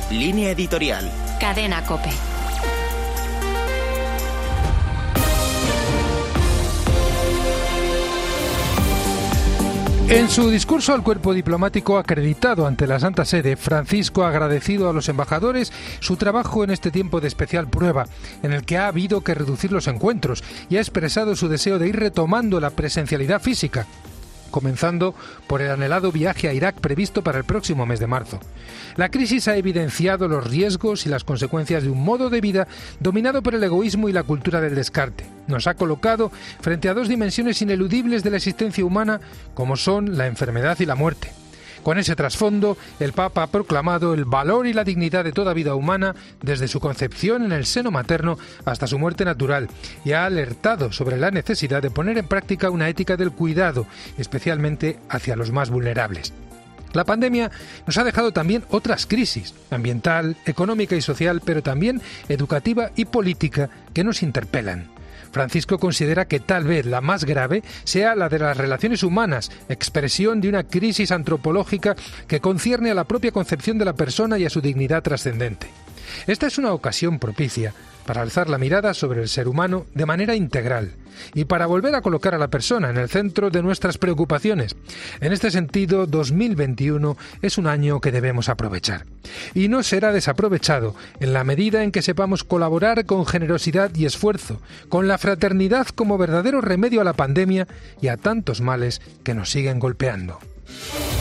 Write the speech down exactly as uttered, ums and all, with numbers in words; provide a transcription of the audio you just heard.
Línea editorial. Cadena COPE. En su discurso al cuerpo diplomático acreditado ante la Santa Sede, Francisco ha agradecido a los embajadores su trabajo en este tiempo de especial prueba, en el que ha habido que reducir los encuentros, y ha expresado su deseo de ir retomando la presencialidad física, comenzando por el anhelado viaje a Irak previsto para el próximo mes de marzo. La crisis ha evidenciado los riesgos y las consecuencias de un modo de vida dominado por el egoísmo y la cultura del descarte. Nos ha colocado frente a dos dimensiones ineludibles de la existencia humana, como son la enfermedad y la muerte. Con ese trasfondo, el Papa ha proclamado el valor y la dignidad de toda vida humana desde su concepción en el seno materno hasta su muerte natural, y ha alertado sobre la necesidad de poner en práctica una ética del cuidado, especialmente hacia los más vulnerables. La pandemia nos ha dejado también otras crisis, ambiental, económica y social, pero también educativa y política, que nos interpelan. Francisco considera que tal vez la más grave sea la de las relaciones humanas, expresión de una crisis antropológica que concierne a la propia concepción de la persona y a su dignidad trascendente. Esta es una ocasión propicia para alzar la mirada sobre el ser humano de manera integral y para volver a colocar a la persona en el centro de nuestras preocupaciones. En este sentido, dos mil veintiuno es un año que debemos aprovechar. Y no será desaprovechado en la medida en que sepamos colaborar con generosidad y esfuerzo, con la fraternidad como verdadero remedio a la pandemia y a tantos males que nos siguen golpeando.